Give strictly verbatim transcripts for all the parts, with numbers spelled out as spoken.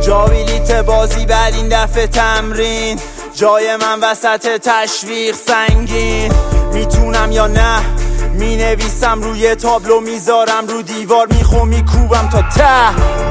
جاویلیت بازی بعد این دفعه تمرین، جای من وسط تشویق سنگین. میتونم یا نه می نویسم روی تابلو، میذارم رو دیوار، میخوام میکوبم تا ته.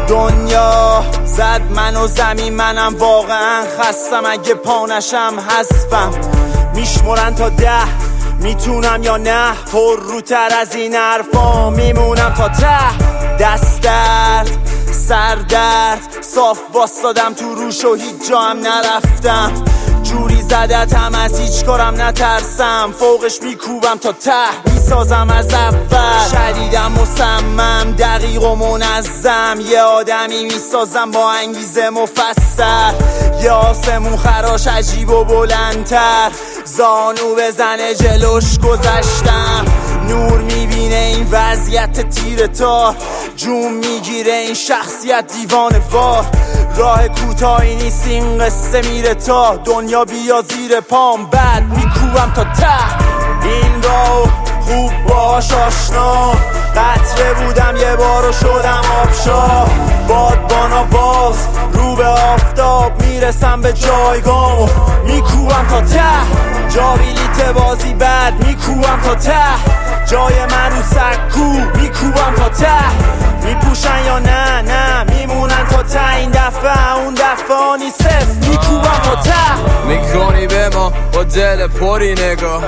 دنیا زد منو زمین، منم واقعا خستم، اگه پانشم حذفم. میشمرن تا ده، میتونم یا نه پر روتر از این حرفا، میمونم تا ته. دست درد سر درد صاف باستادم تو روش و هیچ جا هم نرفتم. جوری زدتم از هیچ کارم نترسم، فوقش میکوبم تا ته، میسازم از اول. شدیدم مصمم دقیق و منظم، یه آدمی میسازم با انگیزه مفصل. یه آسمون خراش عجیب و بلندتر، زانو بزنه جلوش گذشتم. نور میبینه این وضعیت تیر تار، جون میگیره این شخصیت دیوانه وار. راه کوتاهی نیست این قصه، میره تا دنیا بیا زیر پام، بعد میکوبم تا ته. این راو خوب باش آشنا، قطره بودم یه بار و شدم آبشار. بادبانا باز رو به آفتاب، میرسم به جایگاه میکوبم تا ته. جاویلیت بازی بعد میکوبم تا ته، جای من رو سکو میکوبم تا ته. میپوشن یا نه نه میمونن تا ته، این دفعه اون دفعه آنی صفر میکوبم تا ته. میکنی به ما با دل پری نگاه،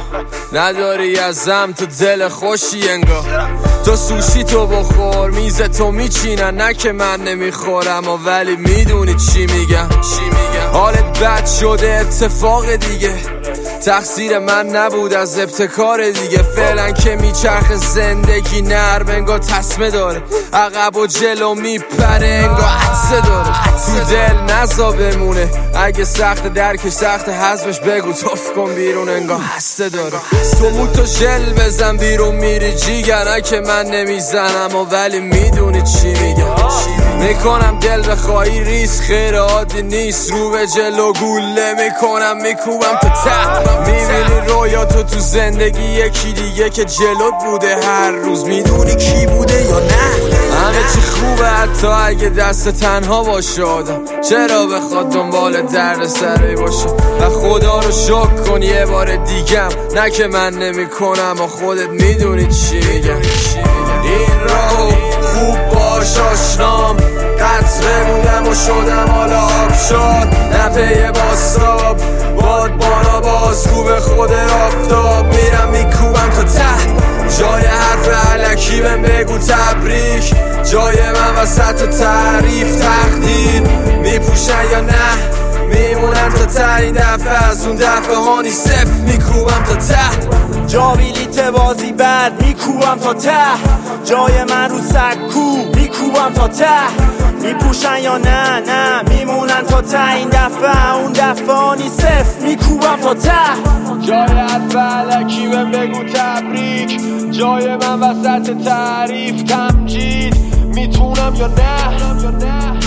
نداری ازم تو دل خوشی انگار. تو سوشی تو بخور میز تو میچینن، نه که من نمیخورم و ولی میدونی چی میگم. حالت بد شده اتفاق دیگه، تقصیر من نبود از ابتکار دیگه. فعلا که میچرخ زندگی نرم انگار تسمه داره، عقب و جلو میپره انگار عطسه داره. تو دل نزا بمونه، اگه سخت درکش سخت حزمش بگو توف کن بیرون انگار هسته داره. تو موتو ژل بزن بیرون میری جیگر، که من نمیزنم و ولی میدونی چی میگم. میکنم دل بخواهی ریس خیر عادی نیست، رو به جلو گوله میکنم میکوبم تا ته. میبینی رویاتو تو زندگی یکی دیگه که جلوت بوده هر روز، میدونی کی بوده یا نه. همه چی خوبه حتی اگه دست تنها باشه آدم، چرا بخواد دنبال درد سری باشه. و خدا رو شکر کن یه بار دیگم، نه که من نمی کنم و خودت میدونی چی میگم. این راهو خوب باش آشنام، قطره بودم و شدم حالا آبشار. نپه باستاب بادبانا باز رو به خود آفتاب، میرم میکوبم تا ته. جای حرف علکی بهم بگو تبریک، جای من وسط تعریف تقدیر. میپوشن یا نه میمونن تا ته، این دفعه از اون دفعه هانی صفر میکوبم تا ته. جاویلیت بازی بعد میکوبم تا ته، جای من رو سکو میکوبم تا ته. میپوشن یا نه نه میمونن تا ته، این دفعه اون دفعه آنی صفر میکوبم تا ته. جای حرف علکی بهم بگو تبریک، جای من وسط تعریف تمجید. میتونم یا نه